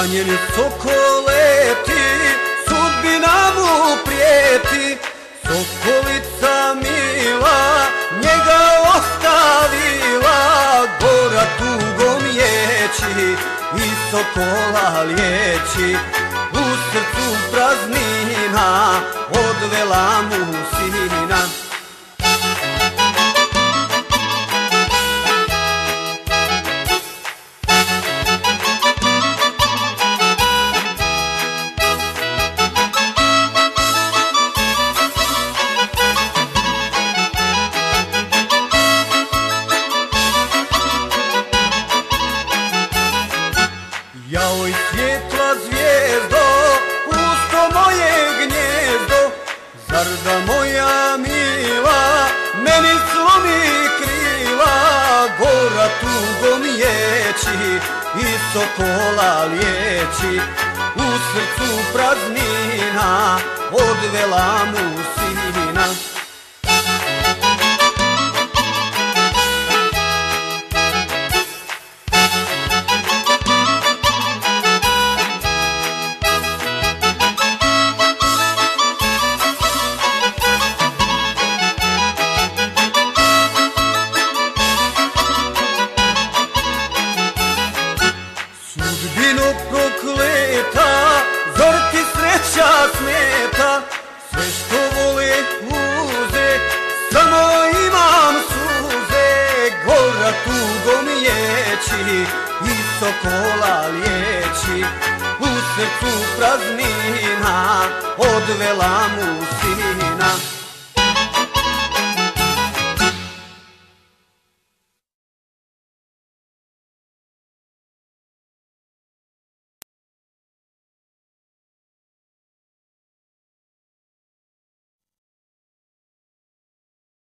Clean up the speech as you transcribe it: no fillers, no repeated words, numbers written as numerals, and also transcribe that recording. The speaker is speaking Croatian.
Ranjeni sokoleti, sudbina mu prijeti. Sokolica mila njega ostavila, gora tugom ječi i sokola liječi. U srcu praznina odvela mu sina. Jaoj svjetla zvijezdo, pusto moje gnjezdo, zar da moja mila meni slomi krila, gora tugom ječi i sokola liječi. U srcu praznina odvela mu sina. Sudbino prokleta, zar ti sreća smeta? Sve što vole uze, samo imam suze. Gora tugom ječi i sokola liječi. U srcu praznina odvela mu sina.